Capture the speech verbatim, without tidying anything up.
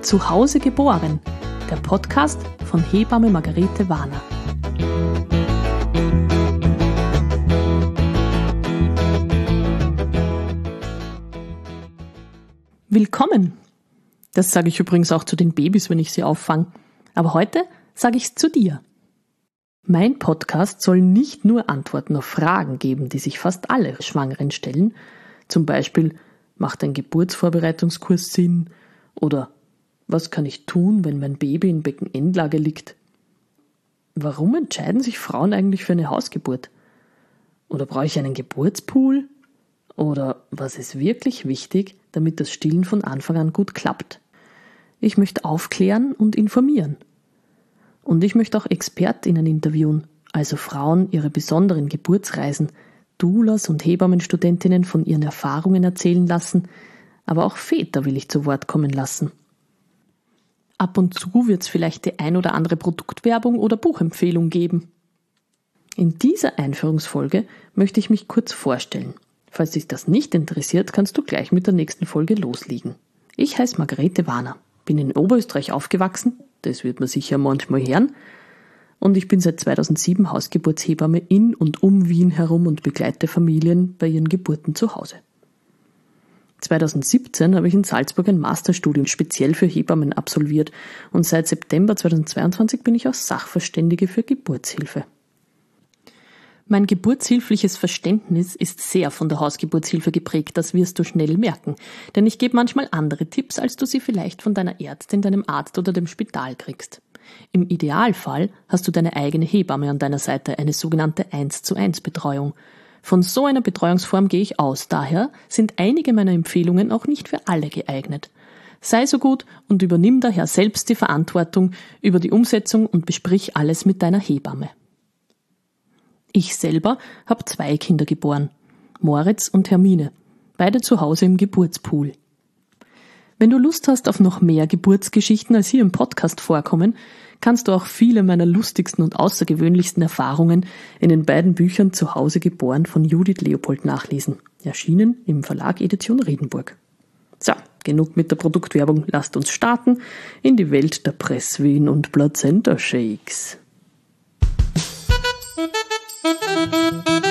Zu Hause geboren, der Podcast von Hebamme Margarete Warner. Willkommen! Das sage ich übrigens auch zu den Babys, wenn ich sie auffange. Aber heute sage ich es zu dir. Mein Podcast soll nicht nur Antworten auf Fragen geben, die sich fast alle Schwangeren stellen. Zum Beispiel, macht ein Geburtsvorbereitungskurs Sinn? Oder was kann ich tun, wenn mein Baby in Beckenendlage liegt? Warum entscheiden sich Frauen eigentlich für eine Hausgeburt? Oder brauche ich einen Geburtspool? Oder was ist wirklich wichtig, damit das Stillen von Anfang an gut klappt? Ich möchte aufklären und informieren. Und ich möchte auch ExpertInnen interviewen, also Frauen ihre besonderen Geburtsreisen, Doulas und Hebammenstudentinnen von ihren Erfahrungen erzählen lassen, aber auch Väter will ich zu Wort kommen lassen. Ab und zu wird es vielleicht die ein oder andere Produktwerbung oder Buchempfehlung geben. In dieser Einführungsfolge möchte ich mich kurz vorstellen. Falls dich das nicht interessiert, kannst du gleich mit der nächsten Folge loslegen. Ich heiße Margarete Warner, bin in Oberösterreich aufgewachsen, das wird man sicher manchmal hören, und ich bin seit zweitausendsieben Hausgeburtshebamme in und um Wien herum und begleite Familien bei ihren Geburten zu Hause. zweitausendsiebzehn habe ich in Salzburg ein Masterstudium speziell für Hebammen absolviert und seit September zweitausendzweiundzwanzig bin ich auch Sachverständige für Geburtshilfe. Mein geburtshilfliches Verständnis ist sehr von der Hausgeburtshilfe geprägt, das wirst du schnell merken, denn ich gebe manchmal andere Tipps, als du sie vielleicht von deiner Ärztin, deinem Arzt oder dem Spital kriegst. Im Idealfall hast du deine eigene Hebamme an deiner Seite, eine sogenannte eins zu eins Betreuung. Von so einer Betreuungsform gehe ich aus, daher sind einige meiner Empfehlungen auch nicht für alle geeignet. Sei so gut und übernimm daher selbst die Verantwortung über die Umsetzung und besprich alles mit deiner Hebamme. Ich selber habe zwei Kinder geboren, Moritz und Hermine, beide zu Hause im Geburtspool. Wenn du Lust hast auf noch mehr Geburtsgeschichten, als hier im Podcast vorkommen, kannst du auch viele meiner lustigsten und außergewöhnlichsten Erfahrungen in den beiden Büchern Zu Hause geboren von Judith Leopold nachlesen, erschienen im Verlag Edition Riedenburg. So, genug mit der Produktwerbung, lasst uns starten in die Welt der Presswehen und Plazenta-Shakes.